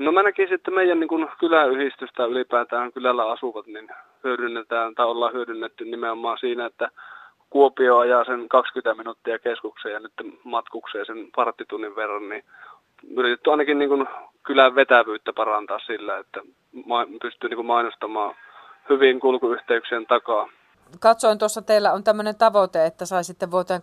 No mä näkisin, että meidän niin kuin kyläyhdistystä ylipäätään kylällä asuvat, niin hyödynnetään tai ollaan hyödynnetty nimenomaan siinä, että Kuopio ajaa sen 20 minuuttia keskukseen ja nyt matkukseen sen varttitunnin verran, niin yritetty ainakin niin kuin kylän vetävyyttä parantaa sillä, että pystyy niin kuin mainostamaan hyvin kulkuyhteyksien takaa. Katsoin tuossa, teillä on tämmöinen tavoite, että saisitte vuoteen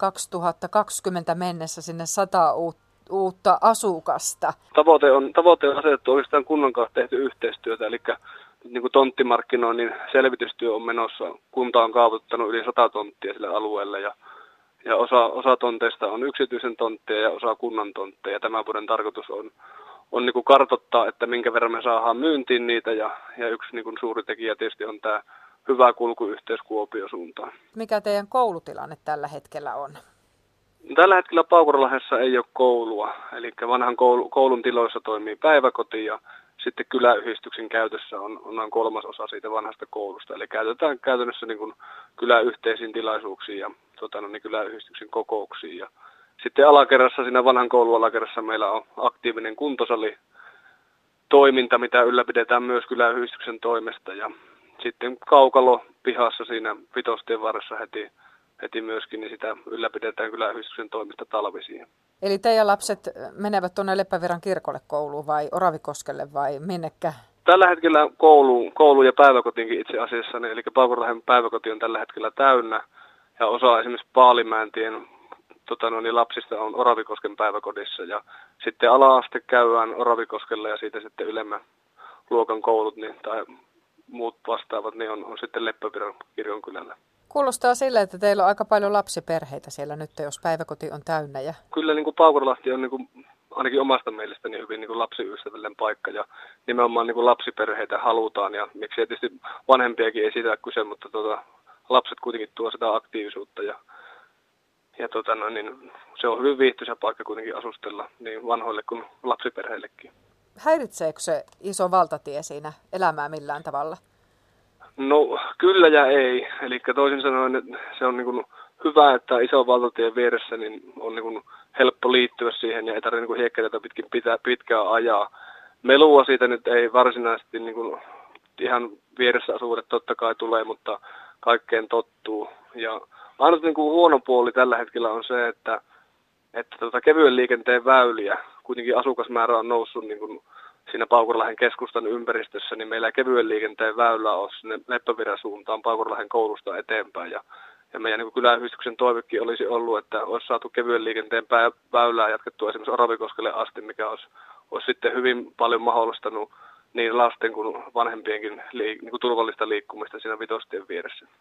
2020 mennessä sinne 100 uutta asukasta. Tavoite on asetettu oikeastaan kunnan kanssa tehty yhteistyötä, eli niin kuin tonttimarkkinoinnin selvitystyö on menossa. Kunta on kaavoittanut yli 100 tonttia sille alueelle ja osa tonteista on yksityisen tontteja ja osa kunnan tontteja. Tämän vuoden tarkoitus on niin kuin kartoittaa, että minkä verran me saadaan myyntiin niitä ja yksi niin kuin suuri tekijä tietysti on tämä hyvä kulkuyhteys Kuopion suuntaan. Mikä teidän koulutilanne tällä hetkellä on? Tällä hetkellä Paukurlahdessa ei ole koulua, eli vanhan koulun tiloissa toimii päiväkoti ja sitten kyläyhdistyksen käytössä on noin 1/3 siitä vanhasta koulusta. Eli käytetään käytännössä niin kuin kyläyhteisiin tilaisuuksiin ja kyläyhdistyksen kokouksiin. Ja sitten alakerrassa, siinä vanhan koulun alakerrassa meillä on aktiivinen kuntosali toiminta, mitä ylläpidetään myös kyläyhdistyksen toimesta. Ja sitten kaukalo pihassa siinä Vitostien varressa heti myöskin, niin sitä ylläpidetään kyläyhdistyksen toimesta talvisiin. Eli teidän lapset menevät tuonne Leppävirran kirkolle kouluun vai Oravikoskelle vai minnekä? Tällä hetkellä koulu ja päiväkotiinkin itse asiassa, eli Paukurlahden päiväkoti on tällä hetkellä täynnä. Ja osa esimerkiksi Paalimäentien lapsista on Oravikosken päiväkodissa. Ja sitten ala-aste käydään Oravikoskella ja siitä sitten ylemmän luokan koulut tai muut vastaavat, niin on sitten Leppävirran kirkonkylällä. Kuulostaa sille, että teillä on aika paljon lapsiperheitä siellä nyt, jos päiväkoti on täynnä. Kyllä niin kuin Paukurlahti on niin kuin, ainakin omasta mielestäni hyvin niin kuin lapsiystävällinen paikka ja nimenomaan niin kuin lapsiperheitä halutaan ja miksi tietysti vanhempiakin ei siitä kyse, mutta lapset kuitenkin tuo sitä aktiivisuutta ja niin se on hyvin viihtyisä paikka kuitenkin asustella niin vanhoille kuin lapsiperheillekin. Häiritseekö se iso valtatie siinä elämää millään tavalla? No kyllä ja ei. Eli toisin sanoen että se on niin kuin hyvä, että iso valtatien vieressä niin on niin kuin helppo liittyä siihen ja ei tarvitse niin hiekkateitä pitkin pitkään ajaa. Melua siitä nyt ei varsinaisesti niin kuin ihan vieressä asuville totta kai tulee, mutta kaikkeen tottuu. Ja ainut niin kuin huono puoli tällä hetkellä on se, että kevyen liikenteen väyliä, kuitenkin asukasmäärä on noussut niin kuin siinä Paukurlahden keskustan ympäristössä, niin meillä kevyen liikenteen väylä on sinne Leppävirran suuntaan Paukurlahden koulusta eteenpäin. Ja meidän niin kyläyhdistyksen toivekin olisi ollut, että olisi saatu kevyen liikenteen väylää jatkettua esimerkiksi Oravikoskelle asti, mikä olisi sitten hyvin paljon mahdollistanut niin lasten kuin vanhempienkin niin kuin turvallista liikkumista siinä Vitostien vieressä.